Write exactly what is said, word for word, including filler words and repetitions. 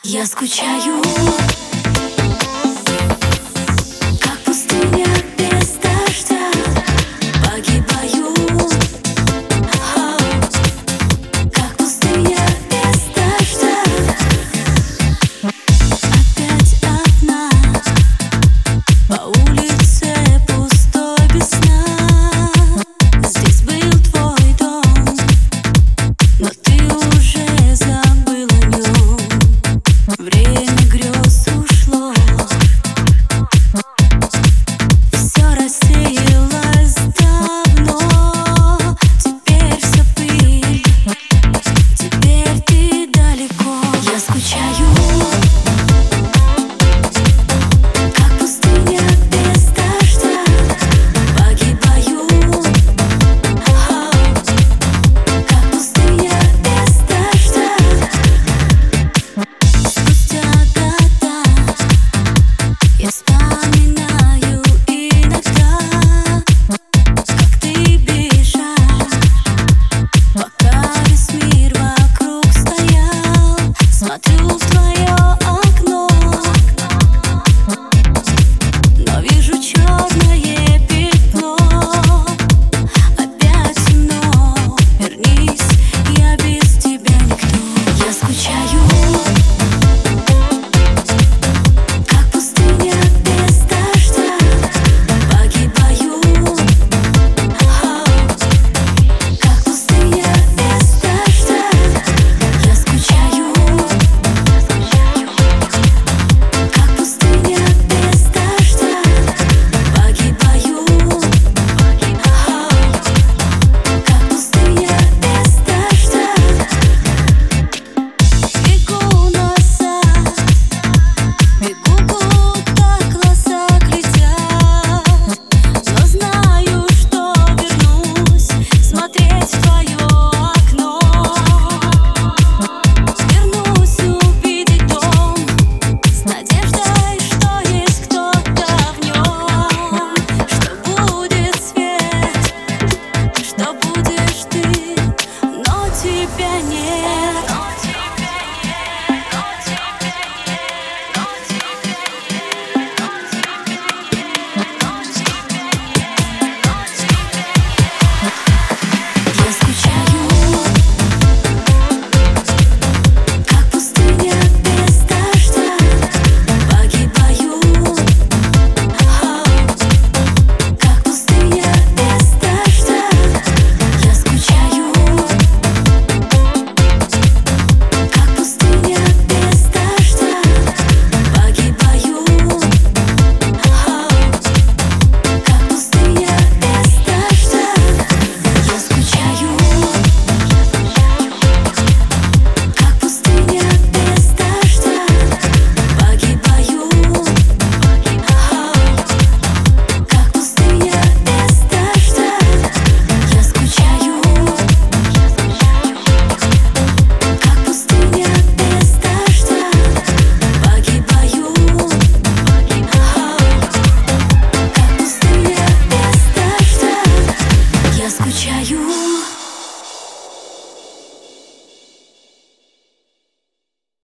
Я скучаю, как пустыня без дождя. Погибаю, а, как пустыня без дождя. Опять одна по улице пустой без сна. Здесь был твой дом, но ты уже забыл о нем. Время грез ушло, все рассеялось давно. Теперь все пыль, теперь ты далеко. Я скучаю, как пустыня без дождя. Погибаю, а, как пустыня без дождя. Спустя года я вспоминаю иногда, как ты бежал, пока весь мир вокруг стоял. Смотрю в твое окно, но вижу черное пятно. Опять темно, вернись, я без тебя никто. Я скучаю.